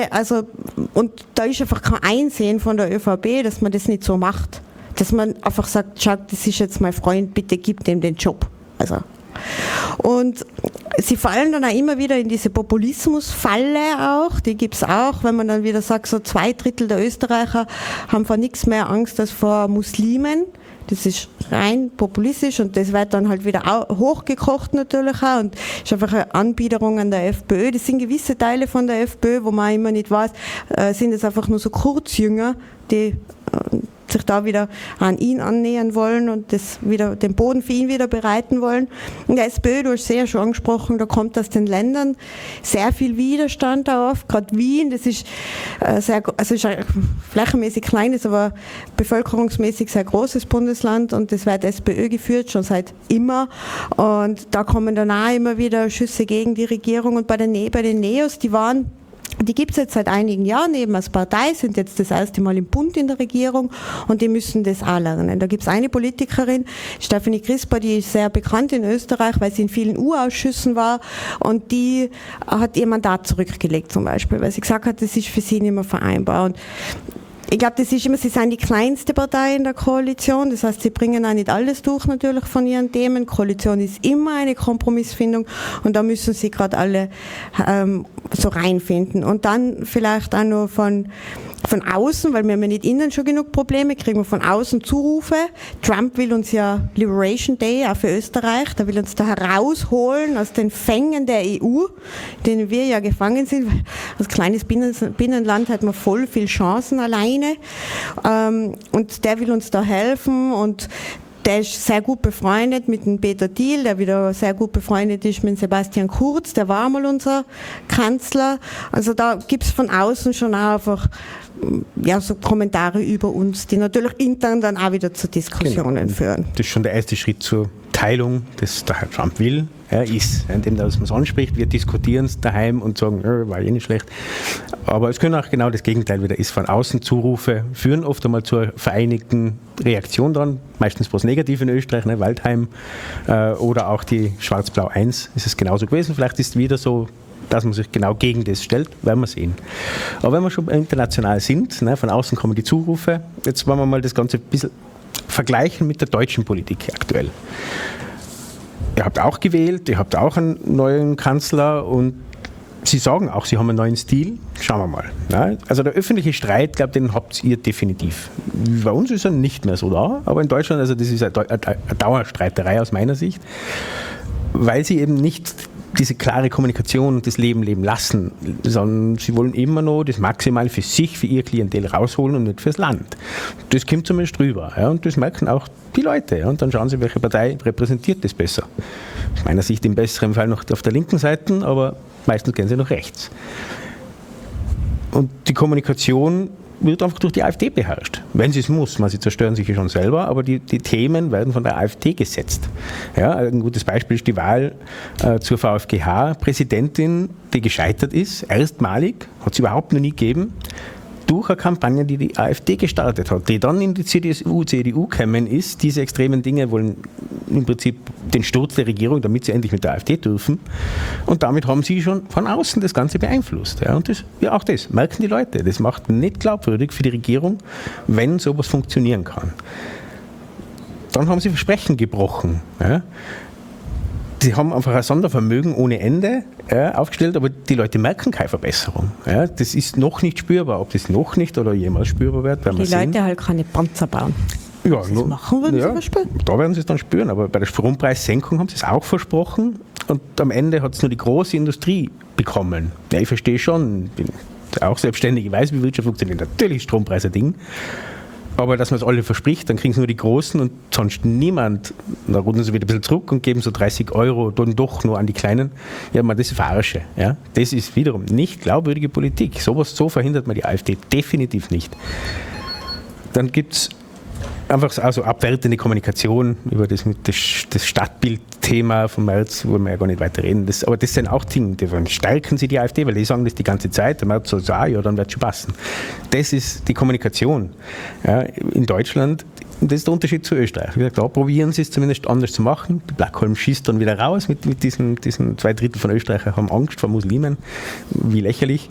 Und da ist einfach kein Einsehen von der ÖVP, dass man das nicht so macht. Dass man einfach sagt, schau, das ist jetzt mein Freund, bitte gib dem den Job. Also. Und sie fallen dann auch immer wieder in diese Populismusfalle auch, die gibt es auch, wenn man dann wieder sagt, so 2/3 der Österreicher haben vor nichts mehr Angst als vor Muslimen. Das ist rein populistisch und das wird dann halt wieder hochgekocht natürlich auch und ist einfach eine Anbiederung an der FPÖ. Das sind gewisse Teile von der FPÖ, wo man immer nicht weiß, sind es einfach nur so Kurzjünger, die sich da wieder an ihn annähern wollen und den Boden für ihn wieder bereiten wollen. Und der SPÖ, du hast es ja schon angesprochen, da kommt aus den Ländern sehr viel Widerstand auf. Gerade Wien, das ist ist ein flächenmäßig kleines, aber bevölkerungsmäßig sehr großes Bundesland und das wird SPÖ geführt, schon seit immer. Und da kommen dann auch immer wieder Schüsse gegen die Regierung. Und bei den Neos, die gibt es jetzt seit einigen Jahren eben als Partei, sind jetzt das erste Mal im Bund in der Regierung und die müssen das auch lernen. Da gibt es eine Politikerin, Stefanie Crisper, die ist sehr bekannt in Österreich, weil sie in vielen U-Ausschüssen war und die hat ihr Mandat zurückgelegt zum Beispiel, weil sie gesagt hat, das ist für sie nicht mehr vereinbar. Und ich glaube, sie sind die kleinste Partei in der Koalition, das heißt, sie bringen auch nicht alles durch natürlich von ihren Themen. Koalition ist immer eine Kompromissfindung und da müssen sie gerade alle so reinfinden. Und dann vielleicht auch noch von außen, weil wir haben ja nicht innen schon genug Probleme, kriegen wir von außen Zurufe. Trump will uns ja Liberation Day, auch für Österreich, der will uns da herausholen aus den Fängen der EU, in denen wir ja gefangen sind, weil als kleines Binnenland hat man voll viel Chancen alleine. Und der will uns da helfen und der ist sehr gut befreundet mit dem Peter Thiel, der wieder sehr gut befreundet ist mit Sebastian Kurz, der war mal unser Kanzler. Also da gibt es von außen schon auch einfach so Kommentare über uns, die natürlich intern dann auch wieder zu Diskussionen führen.
Das ist schon der erste Schritt zur Teilung, das der Herr Trump will, indem man es anspricht. Wir diskutieren es daheim und sagen, war nicht schlecht. Aber es können auch genau das Gegenteil wieder ist. Von außen Zurufe führen oft einmal zur vereinigten Reaktion dann, meistens was Negatives in Österreich, Waldheim oder auch die Schwarz-Blau 1 ist es genauso gewesen. Vielleicht ist es wieder so, dass man sich genau gegen das stellt, werden wir sehen. Aber wenn wir schon international sind, von außen kommen die Zurufe, jetzt wollen wir mal das Ganze ein bisschen vergleichen mit der deutschen Politik aktuell. Ihr habt auch gewählt, ihr habt auch einen neuen Kanzler und Sie sagen auch, Sie haben einen neuen Stil. Schauen wir mal. Also der öffentliche Streit, glaube den habt ihr definitiv. Bei uns ist er nicht mehr so da, aber in Deutschland, also das ist eine Dauerstreiterei aus meiner Sicht, weil sie eben nicht diese klare Kommunikation und das Leben lassen, sondern sie wollen immer noch das Maximale für sich, für ihr Klientel rausholen und nicht fürs Land. Das kommt zumindest rüber und das merken auch die Leute und dann schauen sie, welche Partei repräsentiert das besser. Aus meiner Sicht im besseren Fall noch auf der linken Seite, aber meistens gehen sie nach rechts. Und die Kommunikation wird einfach durch die AfD beherrscht. Wenn sie es muss, sie zerstören sich ja schon selber, aber die Themen werden von der AfD gesetzt. Ja, ein gutes Beispiel ist die Wahl zur VfGH-Präsidentin, die gescheitert ist, erstmalig, hat es überhaupt noch nie gegeben, durch eine Kampagne, die die AfD gestartet hat, die dann in die CDU gekommen ist. Diese extremen Dinge wollen im Prinzip den Sturz der Regierung, damit sie endlich mit der AfD dürfen. Und damit haben sie schon von außen das Ganze beeinflusst. Ja, und auch das merken die Leute. Das macht nicht glaubwürdig für die Regierung, wenn sowas funktionieren kann. Dann haben sie Versprechen gebrochen. Ja. Sie haben einfach ein Sondervermögen ohne Ende aufgestellt, aber die Leute merken keine Verbesserung. Ja, das ist noch nicht spürbar. Ob das noch nicht oder jemals spürbar wird, werden wir sehen.
Die Leute halt keine Panzer bauen.
Ja,
das machen würden sie verspüren.
Da werden sie es dann spüren, aber bei der Strompreissenkung haben sie es auch versprochen und am Ende hat es nur die große Industrie bekommen. Ja, ich verstehe schon, bin auch selbstständig, ich weiß, wie Wirtschaft funktioniert. Natürlich ist Strompreis ein Ding. Aber dass man es alle verspricht, dann kriegen es nur die Großen und sonst niemand. Da runden sie wieder ein bisschen zurück und geben so 30 € dann doch nur an die Kleinen. Ja, das ist Verarsche. Ja? Das ist wiederum nicht glaubwürdige Politik. So verhindert man die AfD definitiv nicht. Dann gibt es einfach also abwertende Kommunikation über das Stadtbildthema vom Merz, wo wir ja gar nicht weiter reden. Aber das sind auch Dinge, die stärken sie die AfD, weil die sagen das die ganze Zeit. Der Merz sagt, ja, dann wird es schon passen. Das ist die Kommunikation in Deutschland. Und das ist der Unterschied zu Österreich. Wie gesagt, da probieren sie es zumindest anders zu machen. Die Blackholm schießt dann wieder raus mit diesen 2/3 von Österreichern haben Angst vor Muslimen. Wie lächerlich.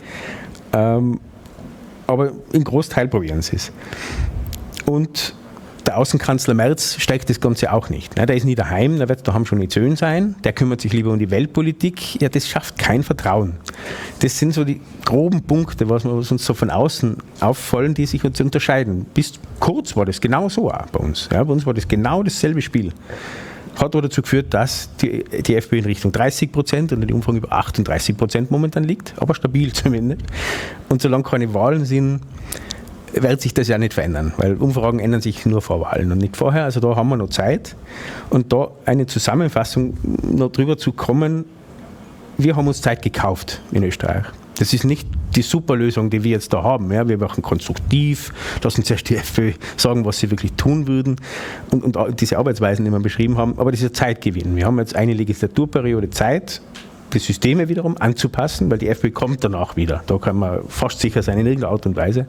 Aber im Großteil probieren sie es. Und der Außenkanzler Merz steigt das Ganze auch nicht. Der ist nie daheim, der wird daheim schon nicht schön sein, der kümmert sich lieber um die Weltpolitik. Ja, das schafft kein Vertrauen. Das sind so die groben Punkte, was uns so von außen auffallen, die sich uns unterscheiden. Bis kurz war das genau so auch bei uns. Ja, bei uns war das genau dasselbe Spiel. Hat auch dazu geführt, dass die FPÖ in Richtung 30% und die Umfrage über 38% momentan liegt, aber stabil zumindest. Und solange keine Wahlen sind, wird sich das ja nicht verändern, weil Umfragen ändern sich nur vor Wahlen und nicht vorher. Also da haben wir noch Zeit. Und da eine Zusammenfassung noch drüber zu kommen, wir haben uns Zeit gekauft in Österreich. Das ist nicht die Superlösung, die wir jetzt da haben. Ja, wir machen konstruktiv, lassen zuerst die FPÖ sagen, was sie wirklich tun würden und diese Arbeitsweisen, die wir beschrieben haben. Aber das ist ein Zeitgewinn. Wir haben jetzt eine Legislaturperiode Zeit, die Systeme wiederum anzupassen, weil die FPÖ kommt danach wieder. Da kann man fast sicher sein, in irgendeiner Art und Weise,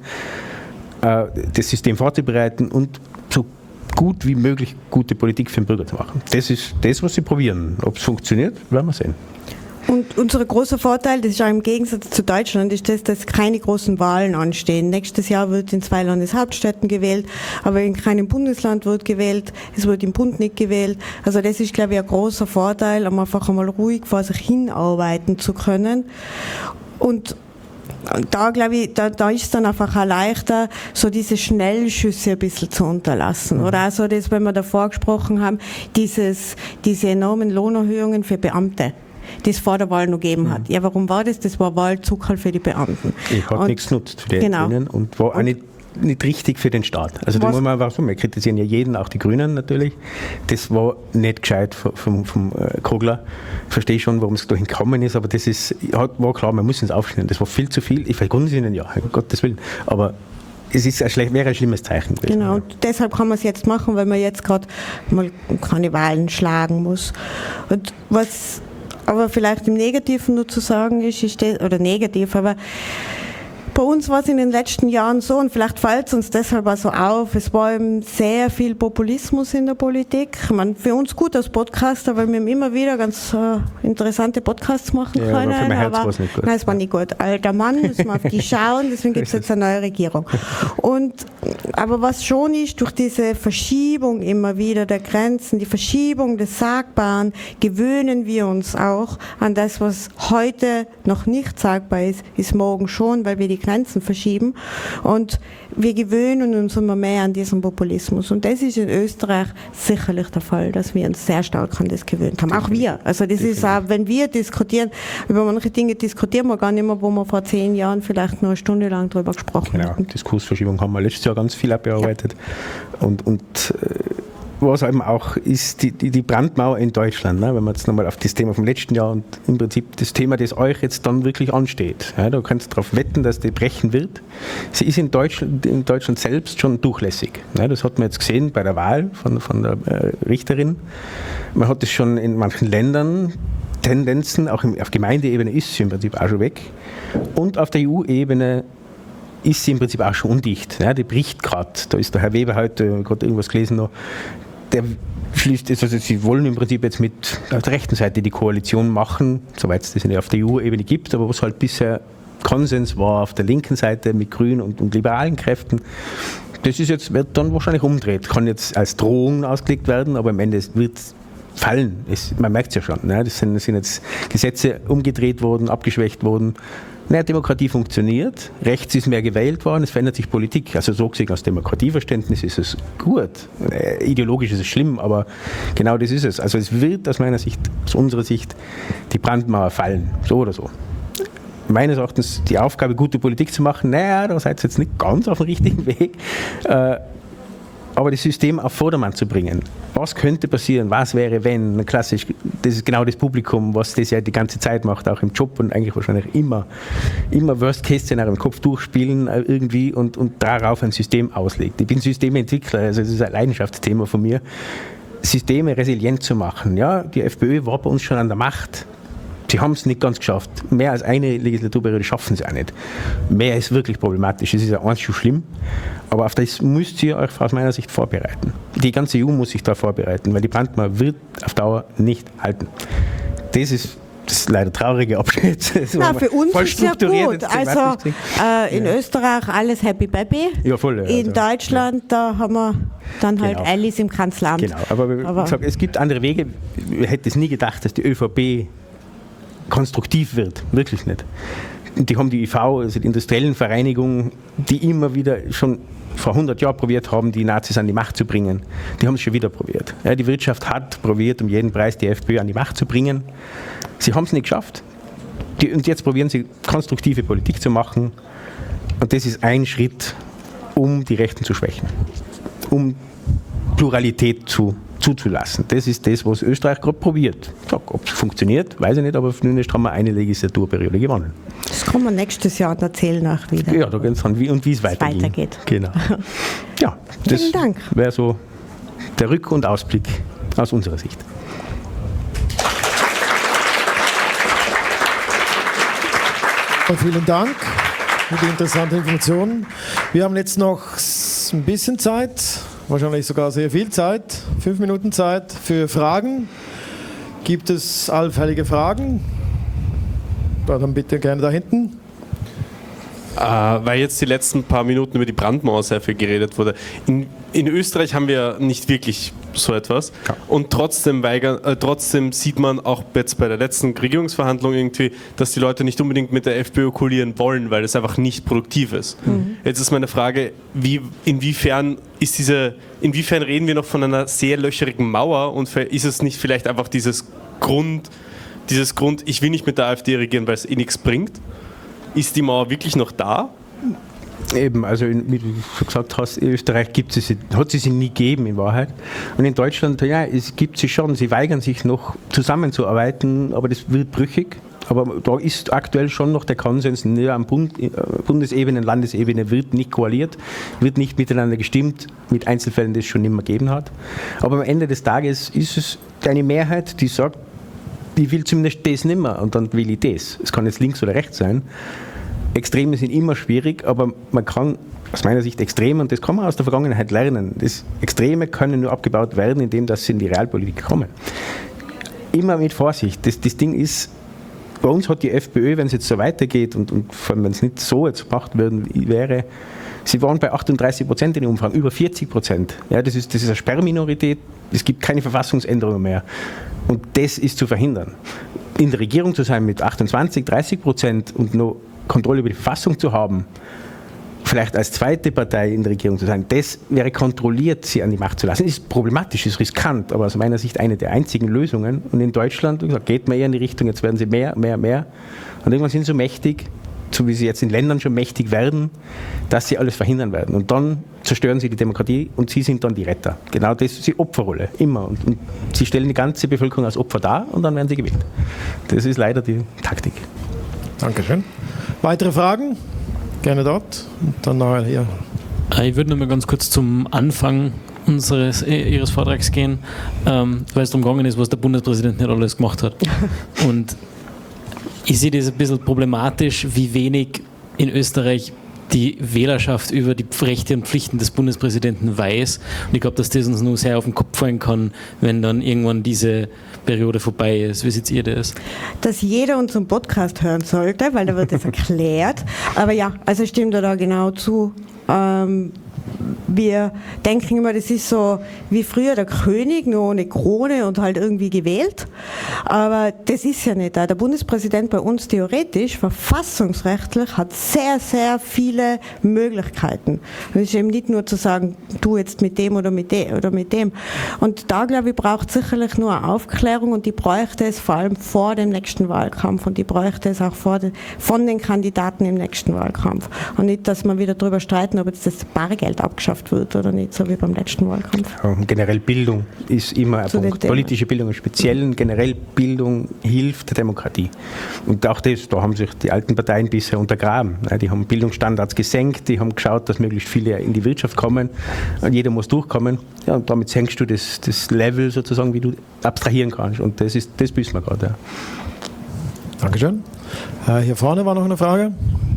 das System vorzubereiten und so gut wie möglich gute Politik für den Bürger zu machen. Das ist das, was sie probieren. Ob es funktioniert, werden wir sehen.
Und unser großer Vorteil, das ist auch im Gegensatz zu Deutschland, ist das, dass keine großen Wahlen anstehen. Nächstes Jahr wird in 2 Landeshauptstädten gewählt, aber in keinem Bundesland wird gewählt, es wird im Bund nicht gewählt. Also das ist, glaube ich, ein großer Vorteil, um einfach einmal ruhig vor sich hinarbeiten zu können. Und da glaube ich, da ist es dann einfach auch leichter, so diese Schnellschüsse ein bisschen zu unterlassen. Oder auch so das, wenn wir davor gesprochen haben, diese enormen Lohnerhöhungen für Beamte, die es vor der Wahl noch gegeben hat. Ja, warum war das? Das war Wahlzuckerl für die Beamten.
Hat nichts genutzt für die Grünen und war auch nicht richtig für den Staat. Also da muss man einfach so, wir kritisieren ja jeden, auch die Grünen natürlich. Das war nicht gescheit vom Kogler. Ich verstehe schon, warum es dahin gekommen ist, aber das war klar, man muss es aufschneiden. Das war viel zu viel. Ich vergründe es Ihnen ja, um Gottes Willen. Aber es ist wäre ein schlimmes Zeichen gewesen.
Genau, und deshalb kann man es jetzt machen, weil man jetzt gerade mal keine Wahlen schlagen muss. Und was aber vielleicht im Negativen nur zu sagen ist oder negativ, aber bei uns war es in den letzten Jahren so, und vielleicht fällt es uns deshalb auch so auf, es war eben sehr viel Populismus in der Politik. Ich meine, für uns gut als Podcaster, weil wir immer wieder ganz interessante Podcasts machen können.
Aber für mein Herz war es nicht gut.
Nein, es war nicht gut. Alter Mann, müssen wir auf die schauen, deswegen gibt es jetzt eine neue Regierung. Aber was schon ist, durch diese Verschiebung immer wieder der Grenzen, die Verschiebung des Sagbaren, gewöhnen wir uns auch an das, was heute noch nicht sagbar ist morgen schon, weil wir die Grenzen verschieben, und wir gewöhnen uns immer mehr an diesen Populismus, und das ist in Österreich sicherlich der Fall, dass wir uns sehr stark an das gewöhnt haben. Auch wir. Also das ist auch, wenn wir diskutieren, über manche Dinge diskutieren wir gar nicht mehr, wo wir vor 10 Jahren vielleicht noch eine Stunde lang drüber gesprochen haben.
Genau, Diskursverschiebung haben wir letztes Jahr ganz viel abgearbeitet. Ja. Und was eben auch ist, die Brandmauer in Deutschland, ne? Wenn man jetzt nochmal auf das Thema vom letzten Jahr und im Prinzip das Thema, das euch jetzt dann wirklich ansteht, ja, da könnt ihr darauf wetten, dass die brechen wird. Sie ist in Deutschland selbst schon durchlässig. Ne? Das hat man jetzt gesehen bei der Wahl von der Richterin. Man hat es schon in manchen Ländern, Tendenzen, auch auf Gemeindeebene ist sie im Prinzip auch schon weg. Und auf der EU-Ebene ist sie im Prinzip auch schon undicht. Ja, die bricht gerade. Da ist der Herr Weber heute, gerade irgendwas gelesen noch, der schließt, also sie wollen im Prinzip jetzt auf der rechten Seite die Koalition machen, soweit es das auf der EU-Ebene gibt, aber was halt bisher Konsens war auf der linken Seite mit Grünen und liberalen Kräften, das wird dann wahrscheinlich umdreht. Kann jetzt als Drohung ausgelegt werden, aber am Ende wird es fallen. Man merkt es ja schon. Ne? Das sind jetzt Gesetze umgedreht worden, abgeschwächt worden. Naja, Demokratie funktioniert, rechts ist mehr gewählt worden, es verändert sich Politik. Also so gesehen, aus Demokratieverständnis ist es gut. Ideologisch ist es schlimm, aber genau das ist es. Also es wird aus meiner Sicht, aus unserer Sicht, die Brandmauer fallen, so oder so. Meines Erachtens die Aufgabe, gute Politik zu machen, naja, da seid ihr jetzt nicht ganz auf dem richtigen Weg. Aber das System auf Vordermann zu bringen. Was könnte passieren? Was wäre, wenn? Klassisch, das ist genau das Publikum, was das ja die ganze Zeit macht, auch im Job und eigentlich wahrscheinlich immer Worst-Case-Szenario im Kopf durchspielen irgendwie und darauf ein System auslegt. Ich bin Systementwickler, also das ist ein Leidenschaftsthema von mir. Systeme resilient zu machen. Ja, die FPÖ war bei uns schon an der Macht. Sie haben es nicht ganz geschafft. Mehr als eine Legislaturperiode schaffen sie auch nicht. Mehr ist wirklich problematisch. Es ist ja eins schon schlimm. Aber auf das müsst ihr euch aus meiner Sicht vorbereiten. Die ganze EU muss sich da vorbereiten, weil die Brandmauer wird auf Dauer nicht halten. Das ist leider traurige Abschnitt.
Na, für uns ist es ja gut. Also in Österreich alles happy baby.
Ja, voll.
In Deutschland, da haben wir dann halt Alice im Kanzleramt.
Genau, aber wie gesagt, es gibt andere Wege. Ich hätte es nie gedacht, dass die ÖVP konstruktiv wird. Wirklich nicht. Die haben die IV, also die industriellen Vereinigungen, die immer wieder schon vor 100 Jahren probiert haben, die Nazis an die Macht zu bringen. Die haben es schon wieder probiert. Ja, die Wirtschaft hat probiert, um jeden Preis die FPÖ an die Macht zu bringen. Sie haben es nicht geschafft. Und jetzt probieren sie, konstruktive Politik zu machen. Und das ist ein Schritt um die Rechten zu schwächen, um Pluralität zuzulassen. Das ist das, was Österreich gerade probiert. Ob es funktioniert, weiß ich nicht, aber zumindest haben wir eine Legislaturperiode gewonnen.
Das kommen wir nächstes Jahr und erzählen nach wieder.
Ja, da geht es dann, wie es weitergeht. Genau. Ja, das wäre so der Rück- und Ausblick aus unserer Sicht.
Und vielen Dank für die interessanten Informationen. Wir haben jetzt noch ein bisschen Zeit, wahrscheinlich sogar sehr viel Zeit, 5 Minuten Zeit für Fragen. Gibt es allfällige Fragen? Dann bitte gerne da hinten.
Weil jetzt die letzten paar Minuten über die Brandmauer sehr viel geredet wurde. In Österreich haben wir nicht wirklich so etwas. Ja. Und trotzdem sieht man auch jetzt bei der letzten Regierungsverhandlung irgendwie, dass die Leute nicht unbedingt mit der FPÖ koalieren wollen, weil es einfach nicht produktiv ist. Mhm. Jetzt ist meine Frage, inwiefern reden wir noch von einer sehr löcherigen Mauer und ist es nicht vielleicht einfach dieses Grund, ich will nicht mit der AfD regieren, weil es eh nichts bringt? Ist die Mauer wirklich noch da?
Eben, also wie du schon gesagt hast, in Österreich hat sie nie gegeben in Wahrheit. Und in Deutschland, ja, es gibt sie schon. Sie weigern sich noch zusammenzuarbeiten, aber das wird brüchig. Aber da ist aktuell schon noch der Konsens, am Bundesebene, Landesebene wird nicht koaliert, wird nicht miteinander gestimmt, mit Einzelfällen, die es schon immer gegeben hat. Aber am Ende des Tages ist es eine Mehrheit, die sagt, ich will zumindest das nicht mehr und dann will ich das. Es kann jetzt links oder rechts sein. Extreme sind immer schwierig, aber man kann aus meiner Sicht Extreme, und das kann man aus der Vergangenheit lernen, Extreme können nur abgebaut werden, indem sie in die Realpolitik kommen. Immer mit Vorsicht. Das Ding ist, bei uns hat die FPÖ, wenn es jetzt so weitergeht und vor allem, wenn es nicht so jetzt gemacht wäre, sie waren bei 38% in den Umfragen, über 40%. Ja, das ist eine Sperrminorität, es gibt keine Verfassungsänderungen mehr. Und das ist zu verhindern. In der Regierung zu sein mit 28-30% und noch Kontrolle über die Verfassung zu haben, vielleicht als zweite Partei in der Regierung zu sein, das wäre kontrolliert, sie an die Macht zu lassen. Ist problematisch, ist riskant, aber aus meiner Sicht eine der einzigen Lösungen. Und in Deutschland, wie gesagt, geht man eher in die Richtung, jetzt werden sie mehr. Und irgendwann sind sie so mächtig, so wie sie jetzt in Ländern schon mächtig werden, dass sie alles verhindern werden. Und dann zerstören sie die Demokratie und sie sind dann die Retter. Genau das ist die Opferrolle, immer. Und sie stellen die ganze Bevölkerung als Opfer dar und dann werden sie gewählt. Das ist leider die Taktik.
Dankeschön. Weitere Fragen? Gerne dort und dann nachher hier.
Ich würde noch mal ganz kurz zum Anfang Ihres Vortrags gehen, weil es darum gegangen ist, was der Bundespräsident nicht alles gemacht hat. Und ich sehe das ein bisschen problematisch, wie wenig in Österreich die Wählerschaft über die Rechte und Pflichten des Bundespräsidenten weiß. Und ich glaube, dass das uns nur sehr auf den Kopf fallen kann, wenn dann irgendwann diese Periode vorbei ist. Wie seht ihr das?
Dass jeder unseren Podcast hören sollte, weil da wird das erklärt. Aber ja, also stimmt da genau zu. Wir denken immer, das ist so wie früher der König, nur ohne Krone und halt irgendwie gewählt. Aber das ist ja nicht da. Der Bundespräsident bei uns theoretisch, verfassungsrechtlich, hat sehr, sehr viele Möglichkeiten. Es ist eben nicht nur zu sagen, du jetzt mit dem oder mit dem. Und da, glaube ich, braucht es sicherlich nur eine Aufklärung und die bräuchte es vor allem vor dem nächsten Wahlkampf und die bräuchte es auch von den Kandidaten im nächsten Wahlkampf. Und nicht, dass wir wieder darüber streiten, ob jetzt das Bargeld abgeschafft wird oder nicht, so wie beim letzten Wahlkampf.
Ja, generell Bildung ist immer ein Punkt. Politische Bildung im Speziellen, generell Bildung hilft der Demokratie. Und auch das, da haben sich die alten Parteien bisher untergraben. Die haben Bildungsstandards gesenkt, die haben geschaut, dass möglichst viele in die Wirtschaft kommen und jeder muss durchkommen. Ja, und damit senkst du das Level sozusagen, wie du abstrahieren kannst. Und das wissen wir gerade. Ja.
Dankeschön. Hier vorne war noch eine Frage.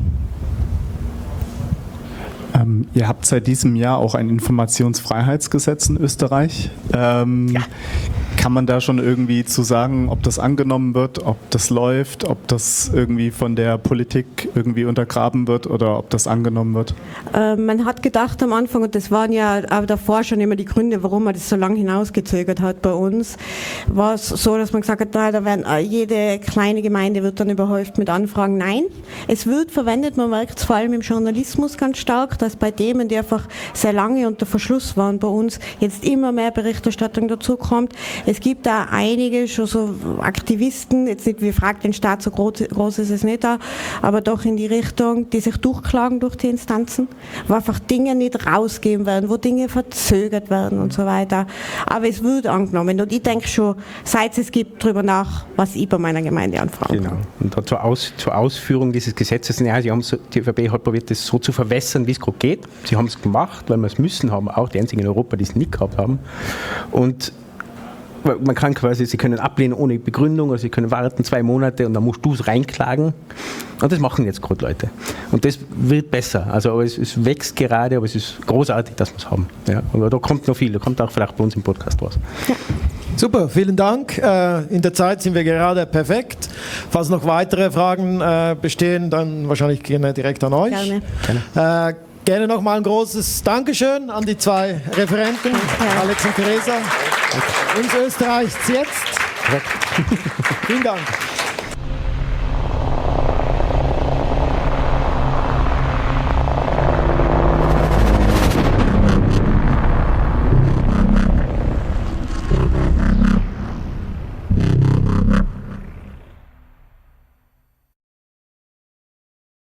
Ihr habt seit diesem Jahr auch ein Informationsfreiheitsgesetz in Österreich. Ja. Kann man da schon irgendwie zu sagen, ob das angenommen wird, ob das läuft, ob das irgendwie von der Politik irgendwie untergraben wird oder ob das angenommen wird?
Man hat gedacht am Anfang, und das waren ja auch davor schon immer die Gründe, warum man das so lange hinausgezögert hat bei uns, war es so, dass man gesagt hat, da werden, jede kleine Gemeinde wird dann überhäuft mit Anfragen. Nein, es wird verwendet, man merkt es vor allem im Journalismus ganz stark, dass bei Themen, die einfach sehr lange unter Verschluss waren bei uns, jetzt immer mehr Berichterstattung dazu kommt. Es gibt da einige schon so Aktivisten, jetzt nicht, wir fragen den Staat, so groß ist es nicht da, aber doch in die Richtung, die sich durchklagen durch die Instanzen, wo einfach Dinge nicht rausgeben werden, wo Dinge verzögert werden und so weiter. Aber es wird angenommen und ich denke schon, seit es gibt, darüber nach, was ich bei meiner Gemeinde anfragen kann.
Genau. Und da zur Ausführung dieses Gesetzes, die ÖVP hat probiert, das so zu verwässern, wie es gerade geht. Sie haben es gemacht, weil wir es müssen haben, auch die einzigen in Europa, die es nicht gehabt haben. Und man kann quasi, sie können ablehnen ohne Begründung, oder sie können warten 2 Monate und dann musst du es reinklagen. Und das machen jetzt gerade Leute. Und das wird besser. Also aber es wächst gerade, aber es ist großartig, dass wir es haben. Ja, aber da kommt noch viel, da kommt auch vielleicht bei uns im Podcast was. Ja.
Super, vielen Dank. In der Zeit sind wir gerade perfekt. Falls noch weitere Fragen bestehen, dann wahrscheinlich gerne direkt an euch.
Gerne.
Gerne nochmal ein großes Dankeschön an die 2 Referenten, Alex und Theresa. Uns Österreichs jetzt. Vielen Dank.